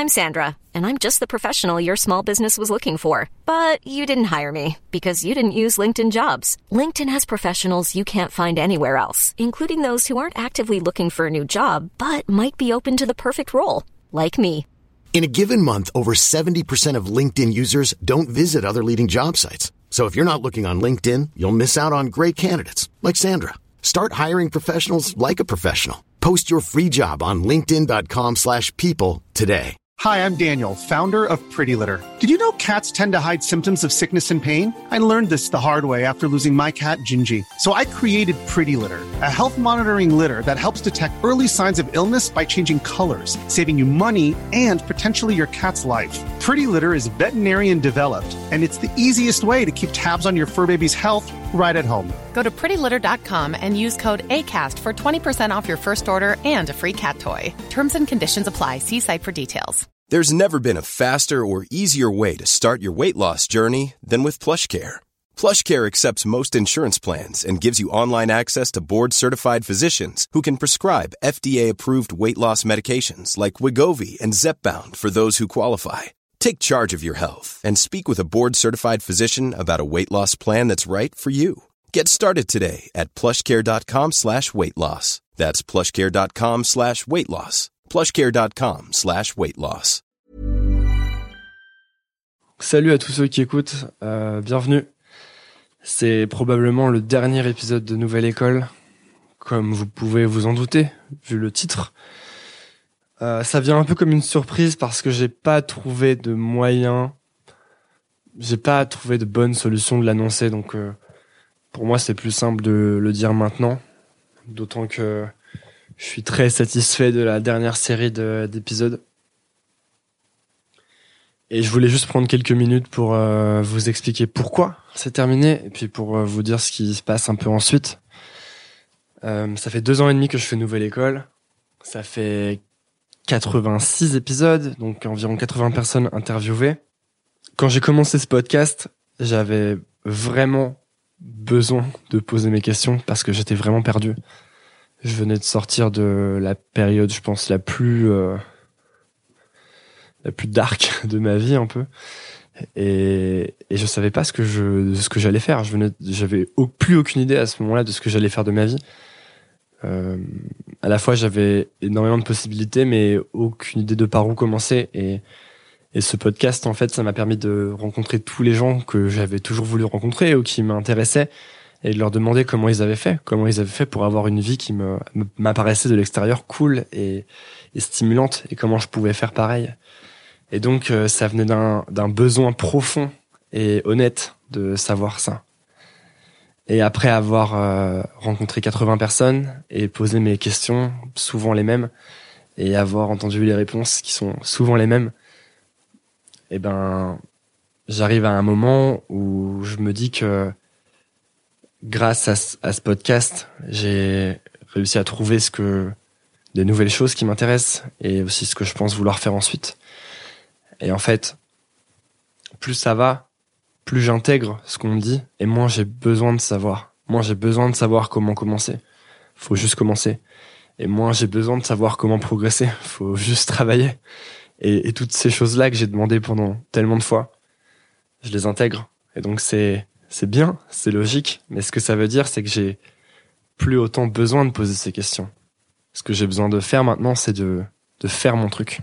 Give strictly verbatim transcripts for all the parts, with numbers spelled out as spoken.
I'm Sandra, and I'm just the professional your small business was looking for. But you didn't hire me because you didn't use LinkedIn Jobs. LinkedIn has professionals you can't find anywhere else, including those who aren't actively looking for a new job, but might be open to the perfect role, like me. In a given month, over seventy percent of LinkedIn users don't visit other leading job sites. So if you're not looking on LinkedIn, you'll miss out on great candidates like Sandra. Start hiring professionals like a professional. Post your free job on linkedin.com slash people today. Hi, I'm Daniel, founder of Pretty Litter. Did you know cats tend to hide symptoms of sickness and pain? I learned this the hard way after losing my cat, Gingy. So I created Pretty Litter, a health monitoring litter that helps detect early signs of illness by changing colors, saving you money and potentially your cat's life. Pretty Litter is veterinarian developed, and it's the easiest way to keep tabs on your fur baby's health right at home. Go to pretty litter dot com and use code ACAST for twenty percent off your first order and a free cat toy. Terms and conditions apply. See site for details. There's never been a faster or easier way to start your weight loss journey than with PlushCare. PlushCare accepts most insurance plans and gives you online access to board-certified physicians who can prescribe F D A-approved weight loss medications like Wegovy and Zepbound for those who qualify. Take charge of your health and speak with a board-certified physician about a weight loss plan that's right for you. Get started today at plushcare.com slash weight loss. That's plushcare.com slash weight loss. plushcare.com slash weight loss. Salut à tous ceux qui écoutent, euh, bienvenue. C'est probablement le dernier épisode de Nouvelle École, comme vous pouvez vous en douter, vu le titre. Euh, ça vient un peu comme une surprise parce que j'ai pas trouvé de moyen, j'ai pas trouvé de bonne solution de l'annoncer, donc euh, pour moi c'est plus simple de le dire maintenant, d'autant que je suis très satisfait de la dernière série de, d'épisodes. Et je voulais juste prendre quelques minutes pour euh, vous expliquer pourquoi c'est terminé, et puis pour euh, vous dire ce qui se passe un peu ensuite. Euh, ça fait deux ans et demi que je fais Nouvelle École. Ça fait quatre-vingt-six épisodes, donc environ quatre-vingts personnes interviewées. Quand j'ai commencé ce podcast, j'avais vraiment besoin de poser mes questions parce que j'étais vraiment perdu. Je venais de sortir de la période, je pense, la plus euh, la plus dark de ma vie un peu, et et je savais pas ce que je ce que j'allais faire. Je venais, j'avais au, plus aucune idée à ce moment-là de ce que j'allais faire de ma vie. Euh, à la fois, j'avais énormément de possibilités, mais aucune idée de par où commencer. Et et ce podcast, en fait, ça m'a permis de rencontrer tous les gens que j'avais toujours voulu rencontrer ou qui m'intéressaient, et de leur demander comment ils avaient fait, comment ils avaient fait pour avoir une vie qui me m'apparaissait de l'extérieur cool et, et stimulante, et comment je pouvais faire pareil. Et donc euh, ça venait d'un d'un besoin profond et honnête de savoir ça. Et après avoir euh, rencontré quatre-vingts personnes et posé mes questions, souvent les mêmes, et avoir entendu les réponses qui sont souvent les mêmes, eh ben j'arrive à un moment où je me dis que grâce à ce, à ce podcast, j'ai réussi à trouver ce que des nouvelles choses qui m'intéressent, et aussi ce que je pense vouloir faire ensuite. Et en fait, plus ça va, plus j'intègre ce qu'on me dit, et moins j'ai besoin de savoir. Moins j'ai besoin de savoir comment commencer. Faut juste commencer. Et moins j'ai besoin de savoir comment progresser. Faut juste travailler. Et, et toutes ces choses-là que j'ai demandées pendant tellement de fois, je les intègre. Et donc c'est c'est bien, c'est logique. Mais ce que ça veut dire, c'est que j'ai plus autant besoin de poser ces questions. Ce que j'ai besoin de faire maintenant, c'est de de faire mon truc.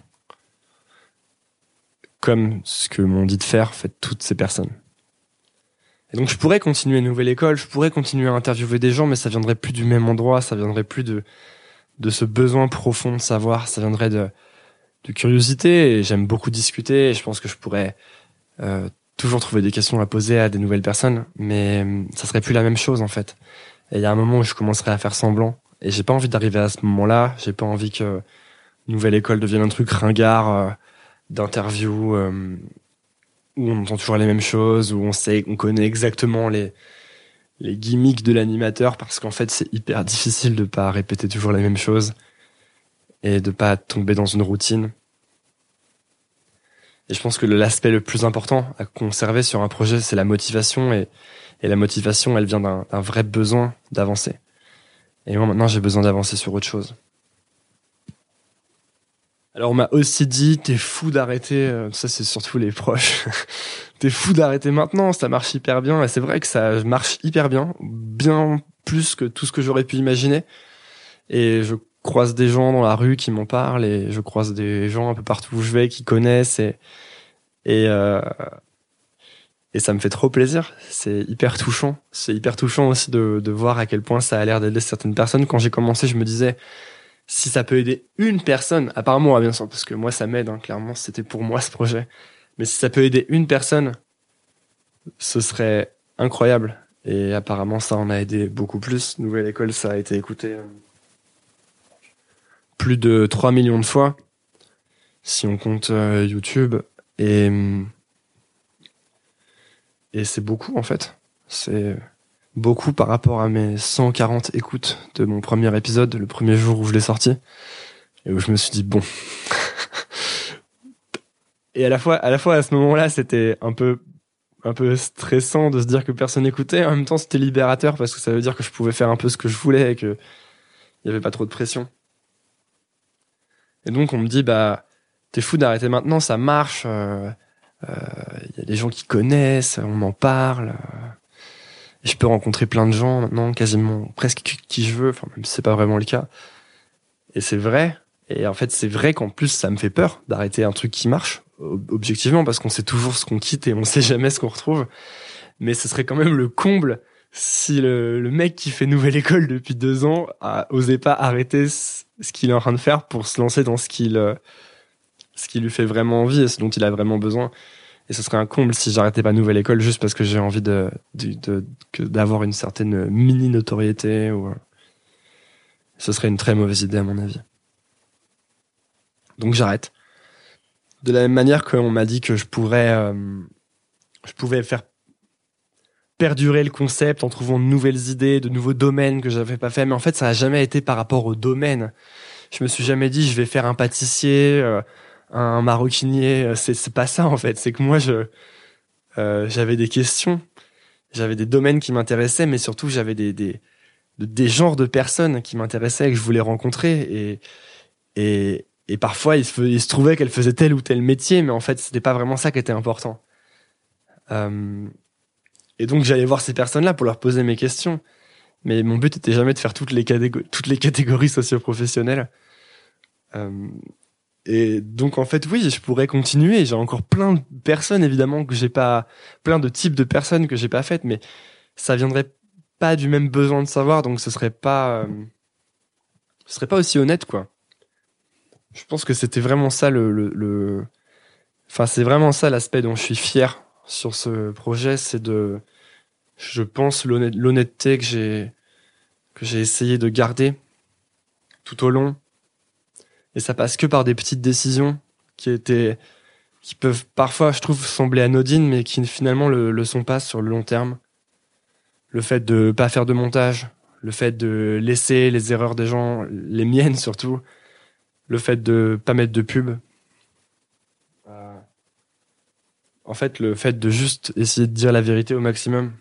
Comme ce que m'ont dit de faire, fait toutes ces personnes. Et donc je pourrais continuer Nouvelle École, je pourrais continuer à interviewer des gens, mais ça viendrait plus du même endroit, ça viendrait plus de de ce besoin profond de savoir, ça viendrait de de curiosité, et j'aime beaucoup discuter, et je pense que je pourrais euh, toujours trouver des questions à poser à des nouvelles personnes, mais ça serait plus la même chose en fait. Et il y a un moment où je commencerai à faire semblant, et j'ai pas envie d'arriver à ce moment-là, j'ai pas envie que Nouvelle École devienne un truc ringard euh, d'interview euh, où on entend toujours les mêmes choses, où on sait, on connaît exactement les les gimmicks de l'animateur, parce qu'en fait c'est hyper difficile de pas répéter toujours les mêmes choses et de pas tomber dans une routine. Et je pense que l'aspect le plus important à conserver sur un projet, c'est la motivation, et et la motivation, elle vient d'un, d'un vrai besoin d'avancer. Et moi maintenant j'ai besoin d'avancer sur autre chose. Alors on m'a aussi dit, t'es fou d'arrêter, euh, ça c'est surtout les proches, t'es fou d'arrêter maintenant, ça marche hyper bien, et c'est vrai que ça marche hyper bien, bien plus que tout ce que j'aurais pu imaginer, et je croise des gens dans la rue qui m'en parlent, et je croise des gens un peu partout où je vais qui connaissent, et et, euh, et ça me fait trop plaisir, c'est hyper touchant, c'est hyper touchant aussi de, de voir à quel point ça a l'air d'aider certaines personnes. Quand j'ai commencé, je me disais, si ça peut aider une personne, à part moi bien sûr, parce que moi ça m'aide, hein, clairement c'était pour moi ce projet, mais si ça peut aider une personne, ce serait incroyable. Et apparemment ça en a aidé beaucoup plus. Nouvelle École, ça a été écouté euh, plus de trois millions de fois, si on compte euh, YouTube, et, et c'est beaucoup en fait, c'est... beaucoup par rapport à mes cent quarante écoutes de mon premier épisode, le premier jour où je l'ai sorti, et où je me suis dit bon. Et à la fois, à la fois à ce moment-là, c'était un peu, un peu stressant de se dire que personne n'écoutait. En même temps, c'était libérateur parce que ça veut dire que je pouvais faire un peu ce que je voulais et que il y avait pas trop de pression. Et donc on me dit bah t'es fou d'arrêter maintenant, ça marche. Il euh, euh, y a des gens qui connaissent, on m'en parle. Euh, Je peux rencontrer plein de gens maintenant, quasiment presque qui je veux, enfin même si c'est pas vraiment le cas. Et c'est vrai. Et en fait, c'est vrai qu'en plus, ça me fait peur d'arrêter un truc qui marche, objectivement, parce qu'on sait toujours ce qu'on quitte et on sait jamais ce qu'on retrouve. Mais ce serait quand même le comble si le, le mec qui fait Nouvelle École depuis deux ans a osé pas arrêter ce, ce qu'il est en train de faire pour se lancer dans ce qu'il, ce qui lui fait vraiment envie et ce dont il a vraiment besoin. Et ce serait un comble si j'arrêtais pas Nouvelle École juste parce que j'ai envie de, de, de, de d'avoir une certaine mini notoriété ou ce serait une très mauvaise idée à mon avis. Donc j'arrête. De la même manière qu'on m'a dit que je pourrais, euh, je pouvais faire perdurer le concept en trouvant de nouvelles idées, de nouveaux domaines que j'avais pas fait, mais en fait ça a jamais été par rapport au domaine. Je me suis jamais dit je vais faire un pâtissier. Euh, un maroquinier, c'est, c'est pas ça en fait, c'est que moi je euh, j'avais des questions, j'avais des domaines qui m'intéressaient, mais surtout j'avais des des des genres de personnes qui m'intéressaient et que je voulais rencontrer, et et et parfois il se, il se trouvait qu'elles faisaient tel ou tel métier, mais en fait c'était pas vraiment ça qui était important. Euh, et donc j'allais voir ces personnes-là pour leur poser mes questions, mais mon but était jamais de faire toutes les catégories, toutes les catégories socio-professionnelles. Euh, Et donc en fait oui, je pourrais continuer, j'ai encore plein de personnes évidemment que j'ai pas, plein de types de personnes que j'ai pas faites, mais ça viendrait pas du même besoin de savoir, donc ce serait pas euh, ce serait pas aussi honnête quoi. Je pense que c'était vraiment ça le le, le... enfin c'est vraiment ça l'aspect dont je suis fier sur ce projet, c'est de, je pense l'honnêt... l'honnêteté que j'ai que j'ai essayé de garder tout au long. Et ça passe que par des petites décisions qui étaient, qui peuvent parfois, je trouve, sembler anodines, mais qui finalement le, le sont pas sur le long terme. Le fait de pas faire de montage, le fait de laisser les erreurs des gens, les miennes surtout, le fait de pas mettre de pub. Euh, en fait, le fait de juste essayer de dire la vérité au maximum.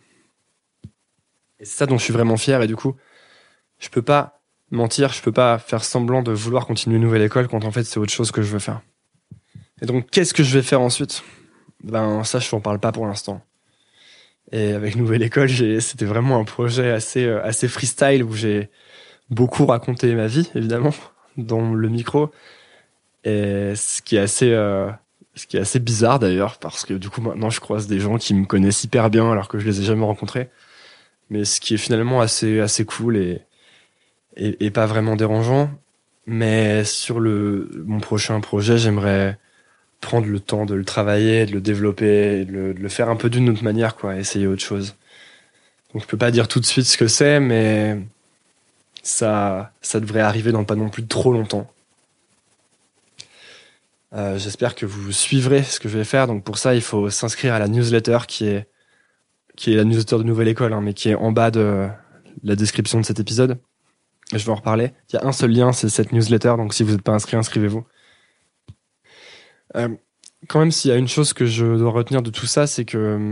Et c'est ça dont je suis vraiment fier, et du coup, je peux pas mentir, je peux pas faire semblant de vouloir continuer Nouvelle École quand en fait c'est autre chose que je veux faire. Et donc qu'est-ce que je vais faire ensuite ? Ben ça je t'en parle pas pour l'instant. Et avec Nouvelle École, j'ai, c'était vraiment un projet assez euh, assez freestyle où j'ai beaucoup raconté ma vie évidemment dans le micro, et ce qui est assez euh, ce qui est assez bizarre d'ailleurs parce que du coup maintenant je croise des gens qui me connaissent hyper bien alors que je les ai jamais rencontrés, mais ce qui est finalement assez assez cool et Et, et pas vraiment dérangeant. Mais sur le mon prochain projet, j'aimerais prendre le temps de le travailler, de le développer, de le, de le faire un peu d'une autre manière, quoi, essayer autre chose. Donc je peux pas dire tout de suite ce que c'est, mais ça ça devrait arriver dans pas non plus trop longtemps. Euh, j'espère que vous suivrez ce que je vais faire. Donc pour ça, il faut s'inscrire à la newsletter qui est qui est la newsletter de Nouvelle École, hein, mais qui est en bas de la description de cet épisode. Je vais en reparler. Il y a un seul lien, c'est cette newsletter, donc si vous n'êtes pas inscrit, inscrivez-vous. Euh, quand même, s'il y a une chose que je dois retenir de tout ça, c'est que...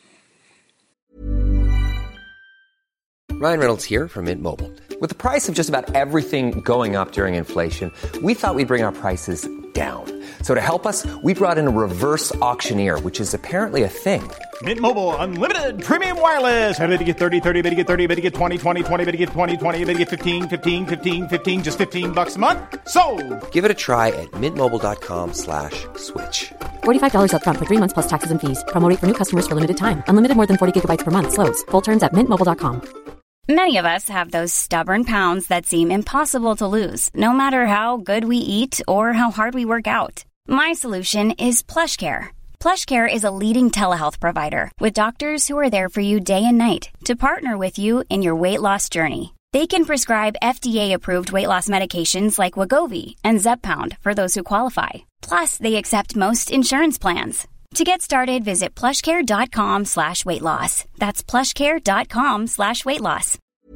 Ryan Reynolds here from Mint Mobile. With the price of just about everything going up during inflation, we thought we'd bring our prices down. So to help us, we brought in a reverse auctioneer, which is apparently a thing. Mint Mobile Unlimited Premium Wireless. How to get thirty, thirty, how to get thirty, how to get twenty, twenty, twenty, how to get twenty, twenty, how to get fifteen, fifteen, fifteen, fifteen, just fifteen bucks a month? Sold! Give it a try at mintmobile.com slash switch. forty-five dollars up front for three months plus taxes and fees. Promo rate for new customers for limited time. Unlimited more than forty gigabytes per month. Slows full terms at mint mobile dot com. Many of us have those stubborn pounds that seem impossible to lose, no matter how good we eat or how hard we work out. My solution is PlushCare. PlushCare is a leading telehealth provider with doctors who are there for you day and night to partner with you in your weight loss journey. They can prescribe F D A-approved weight loss medications like Wegovy and Zepbound for those who qualify. Plus, they accept most insurance plans. To get started, visit plushcare.com slash weight loss. That's plushcare.com slash weight loss.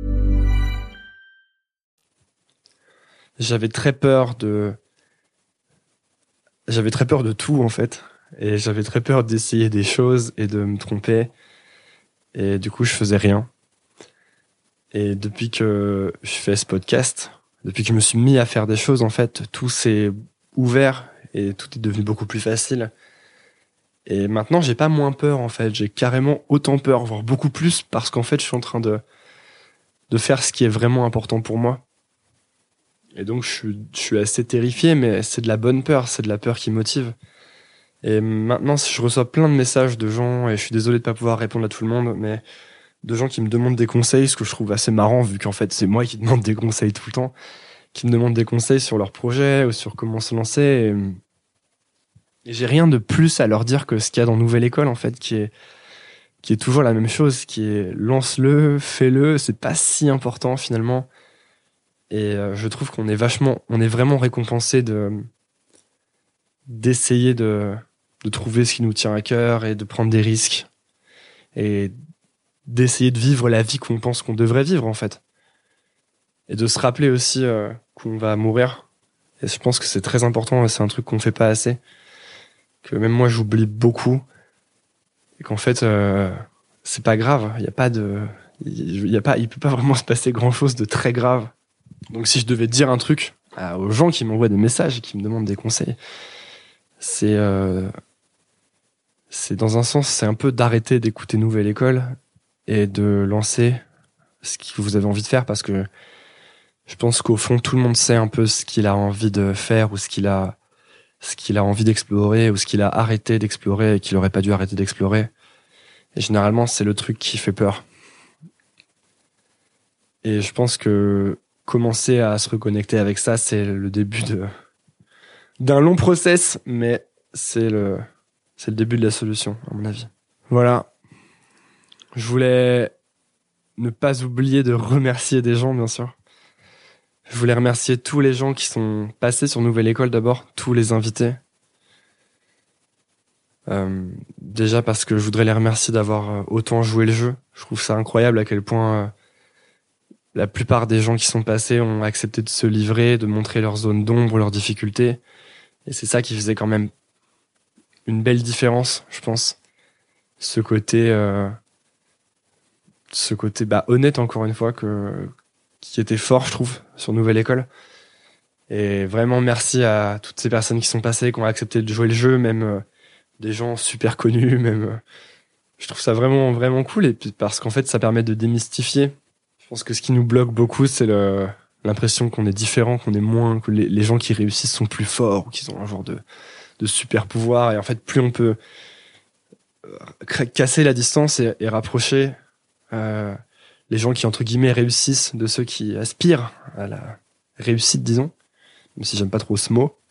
J'avais très peur de... J'avais très peur de tout, en fait. Et j'avais très peur d'essayer des choses et de me tromper. Et du coup, je faisais rien. Et depuis que je fais ce podcast, depuis que je me suis mis à faire des choses, en fait, tout s'est ouvert et tout est devenu beaucoup plus facile. Et maintenant, j'ai pas moins peur, en fait. J'ai carrément autant peur, voire beaucoup plus, parce qu'en fait, je suis en train de, de faire ce qui est vraiment important pour moi. Et donc, je suis, je suis assez terrifié, mais c'est de la bonne peur, c'est de la peur qui motive. Et maintenant, je reçois plein de messages de gens, et je suis désolé de pas pouvoir répondre à tout le monde, mais de gens qui me demandent des conseils, ce que je trouve assez marrant, vu qu'en fait, c'est moi qui demande des conseils tout le temps, qui me demandent des conseils sur leur projet, ou sur comment se lancer, et... Et j'ai rien de plus à leur dire que ce qu'il y a dans Nouvelle École, en fait, qui est, qui est toujours la même chose, qui est lance-le, fais-le, c'est pas si important finalement. Et euh, je trouve qu'on est vachement, on est vraiment récompensé de, d'essayer de, de trouver ce qui nous tient à cœur et de prendre des risques. Et d'essayer de vivre la vie qu'on pense qu'on devrait vivre, en fait. Et de se rappeler aussi euh, qu'on va mourir. Et je pense que c'est très important, c'est un truc qu'on fait pas assez. Que même moi j'oublie beaucoup et qu'en fait euh, c'est pas grave, il y a pas de il y a pas il peut pas vraiment se passer grand-chose de très grave. Donc si je devais dire un truc à, aux gens qui m'envoient des messages et qui me demandent des conseils, c'est euh, c'est dans un sens, c'est un peu d'arrêter d'écouter Nouvelle École et de lancer ce que vous avez envie de faire, parce que je pense qu'au fond tout le monde sait un peu ce qu'il a envie de faire ou ce qu'il a ce qu'il a envie d'explorer ou ce qu'il a arrêté d'explorer et qu'il aurait pas dû arrêter d'explorer. Et généralement, c'est le truc qui fait peur. Et je pense que commencer à se reconnecter avec ça, c'est le début de d'un long process, mais c'est le c'est le début de la solution, à mon avis. Voilà. Je voulais ne pas oublier de remercier des gens, bien sûr. Je voulais remercier tous les gens qui sont passés sur Nouvelle École d'abord, tous les invités. Euh, déjà parce que je voudrais les remercier d'avoir autant joué le jeu. Je trouve ça incroyable à quel point euh, la plupart des gens qui sont passés ont accepté de se livrer, de montrer leurs zones d'ombre, leurs difficultés. Et c'est ça qui faisait quand même une belle différence, je pense. Ce côté, euh, ce côté bah, honnête, encore une fois, que... qui était fort, je trouve, sur Nouvelle École. Et vraiment merci à toutes ces personnes qui sont passées, qui ont accepté de jouer le jeu, même euh, des gens super connus, même. Euh, je trouve ça vraiment, vraiment cool, et puis parce qu'en fait, ça permet de démystifier. Je pense que ce qui nous bloque beaucoup, c'est le, l'impression qu'on est différent, qu'on est moins, que les, les gens qui réussissent sont plus forts, ou qu'ils ont un genre de, de super pouvoir. Et en fait, plus on peut casser la distance et, et rapprocher euh, les gens qui, entre guillemets, réussissent de ceux qui aspirent à la réussite, disons, même si j'aime pas trop ce mot.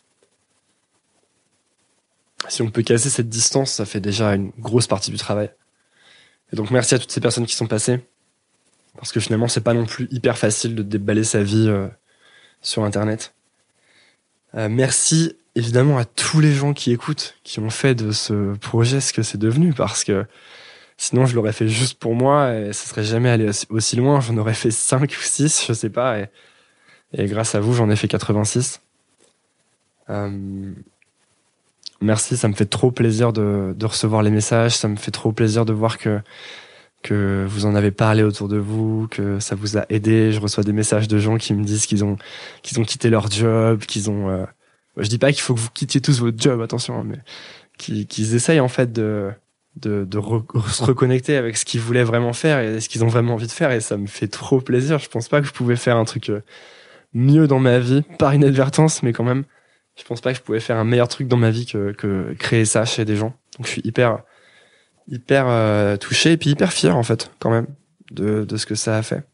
Si on peut casser cette distance, ça fait déjà une grosse partie du travail. Et donc merci à toutes ces personnes qui sont passées, parce que finalement c'est pas non plus hyper facile de déballer sa vie euh, sur Internet. Euh, merci évidemment à tous les gens qui écoutent, qui ont fait de ce projet ce que c'est devenu, parce que sinon je l'aurais fait juste pour moi et ça serait jamais allé aussi loin. J'en aurais fait cinq ou six, je sais pas, et, et grâce à vous j'en ai fait quatre-vingt-six. Euh, merci, ça me fait trop plaisir de, de recevoir les messages, ça me fait trop plaisir de voir que que vous en avez parlé autour de vous, que ça vous a aidé. Je reçois des messages de gens qui me disent qu'ils ont qu'ils ont quitté leur job, qu'ils ont euh, je dis pas qu'il faut que vous quittiez tous votre job, attention, hein, mais qu'ils, qu'ils essayent en fait de de, de re- se reconnecter avec ce qu'ils voulaient vraiment faire et ce qu'ils ont vraiment envie de faire, et ça me fait trop plaisir. Je pense pas que je pouvais faire un truc mieux dans ma vie, par inadvertance, mais quand même, je pense pas que je pouvais faire un meilleur truc dans ma vie que, que créer ça chez des gens. Donc je suis hyper hyper euh, touché et puis hyper fier en fait quand même de de ce que ça a fait.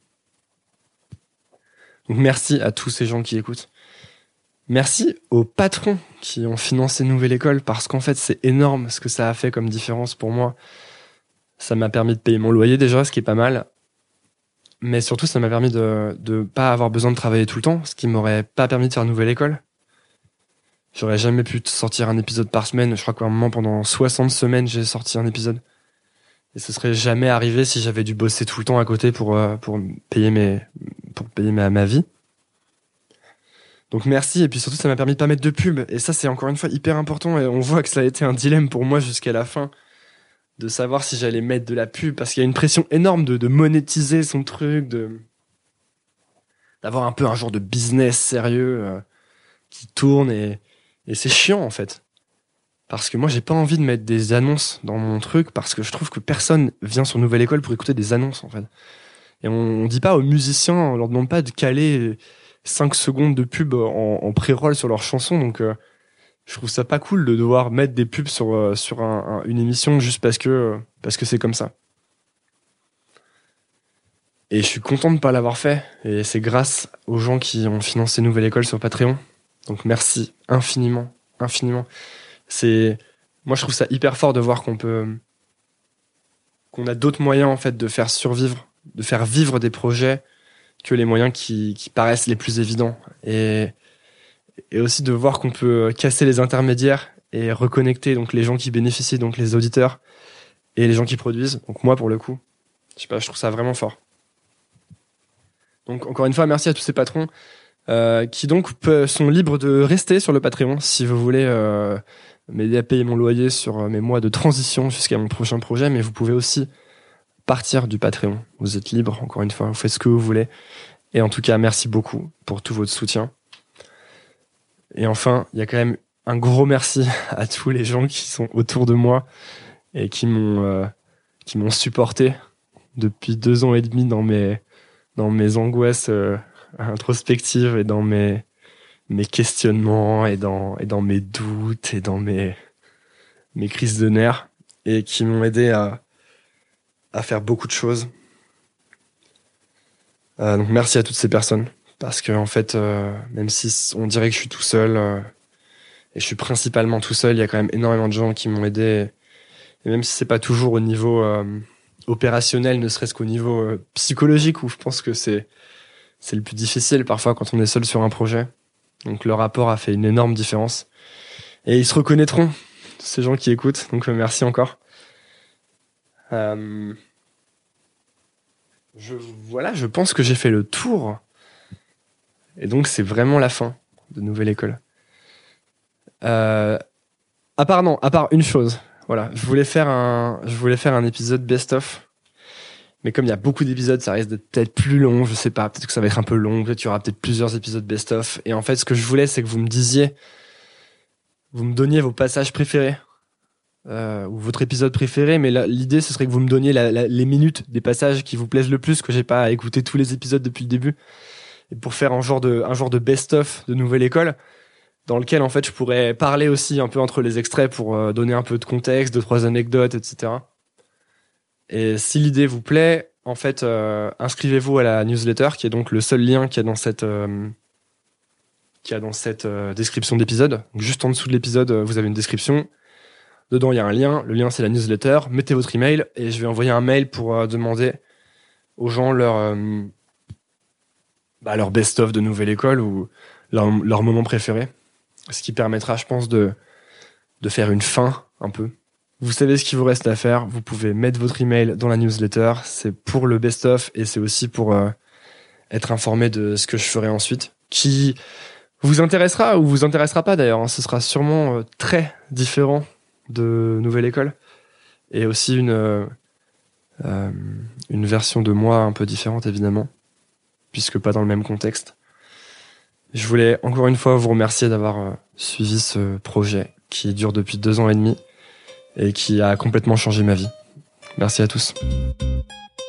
Donc merci à tous ces gens qui écoutent. Merci aux patrons qui ont financé Nouvelle École, parce qu'en fait, c'est énorme ce que ça a fait comme différence pour moi. Ça m'a permis de payer mon loyer déjà, ce qui est pas mal. Mais surtout, ça m'a permis de de pas avoir besoin de travailler tout le temps, ce qui m'aurait pas permis de faire Nouvelle École. J'aurais jamais pu sortir un épisode par semaine. Je crois qu'à un moment, pendant soixante semaines, j'ai sorti un épisode. Et ce serait jamais arrivé si j'avais dû bosser tout le temps à côté pour euh, pour payer mes pour payer ma, ma vie. Donc merci, et puis surtout ça m'a permis de pas mettre de pub, et ça c'est encore une fois hyper important, et on voit que ça a été un dilemme pour moi jusqu'à la fin, de savoir si j'allais mettre de la pub, parce qu'il y a une pression énorme de, de monétiser son truc, de d'avoir un peu un genre de business sérieux euh, qui tourne, et, et c'est chiant en fait. Parce que moi j'ai pas envie de mettre des annonces dans mon truc, parce que je trouve que personne vient sur Nouvelle École pour écouter des annonces en fait. Et on, on dit pas aux musiciens, on leur demande pas de caler cinq secondes de pub en, en pré-roll sur leur chanson, donc euh, je trouve ça pas cool de devoir mettre des pubs sur euh, sur un, un, une émission juste parce que euh, parce que c'est comme ça. Et je suis content de pas l'avoir fait, et c'est grâce aux gens qui ont financé Nouvelle École sur Patreon. Donc merci infiniment, infiniment. C'est moi je trouve ça hyper fort de voir qu'on peut qu'on a d'autres moyens en fait de faire survivre, de faire vivre des projets que les moyens qui, qui paraissent les plus évidents, et, et aussi de voir qu'on peut casser les intermédiaires et reconnecter donc les gens qui bénéficient, donc les auditeurs et les gens qui produisent. Donc moi pour le coup, je sais pas, je trouve ça vraiment fort. Donc encore une fois, merci à tous ces patrons euh, qui donc peut, sont libres de rester sur le Patreon si vous voulez euh, m'aider à payer mon loyer sur mes mois de transition jusqu'à mon prochain projet, mais vous pouvez aussi partir du Patreon. Vous êtes libre, encore une fois, vous faites ce que vous voulez. Et en tout cas, merci beaucoup pour tout votre soutien. Et enfin, il y a quand même un gros merci à tous les gens qui sont autour de moi et qui m'ont euh, qui m'ont supporté depuis deux ans et demi dans mes dans mes angoisses euh, introspectives et dans mes mes questionnements et dans et dans mes doutes et dans mes mes crises de nerfs, et qui m'ont aidé à à faire beaucoup de choses. Euh, donc merci à toutes ces personnes, parce que en fait, euh, même si on dirait que je suis tout seul, euh, et je suis principalement tout seul, il y a quand même énormément de gens qui m'ont aidé, et même si c'est pas toujours au niveau euh, opérationnel, ne serait-ce qu'au niveau euh, psychologique, où je pense que c'est c'est le plus difficile parfois quand on est seul sur un projet. Donc leur rapport a fait une énorme différence, et ils se reconnaîtront, ces gens qui écoutent. Donc euh, merci encore. Euh, je, voilà, je pense que j'ai fait le tour. Et donc, c'est vraiment la fin de Nouvelle École. Euh, à part, non, à part une chose. Voilà, je voulais faire un, je voulais faire un épisode best-of. Mais comme il y a beaucoup d'épisodes, ça risque d'être peut-être plus long, je sais pas. Peut-être que ça va être un peu long, peut-être qu'il y aura peut-être plusieurs épisodes best-of. Et en fait, ce que je voulais, c'est que vous me disiez, vous me donniez vos passages préférés. Euh, ou votre épisode préféré, mais là, l'idée ce serait que vous me donniez la, la, les minutes des passages qui vous plaisent le plus, que j'ai pas à écouter tous les épisodes depuis le début, et pour faire un genre de un genre de best-of de Nouvelle École, dans lequel en fait je pourrais parler aussi un peu entre les extraits pour euh, donner un peu de contexte, deux trois anecdotes, et cetera. Et si l'idée vous plaît, en fait, euh, inscrivez-vous à la newsletter, qui est donc le seul lien qu'il y a dans cette euh, qu'il y a dans cette euh, description d'épisode. Donc, juste en dessous de l'épisode, vous avez une description. Dedans, il y a un lien. Le lien, c'est la newsletter. Mettez votre email et je vais envoyer un mail pour euh, demander aux gens leur euh, bah, leur best-of de Nouvelle École, ou leur, leur moment préféré. Ce qui permettra, je pense, de de faire une fin un peu. Vous savez ce qu'il vous reste à faire. Vous pouvez mettre votre email dans la newsletter. C'est pour le best-of, et c'est aussi pour euh, être informé de ce que je ferai ensuite, qui vous intéressera ou vous intéressera pas d'ailleurs. Hein. Ce sera sûrement euh, très différent de Nouvelle École, et aussi une euh, euh, une version de moi un peu différente évidemment, puisque pas dans le même contexte. Je voulais encore une fois vous remercier d'avoir euh, suivi ce projet qui dure depuis deux ans et demi et qui a complètement changé ma vie. Merci à tous.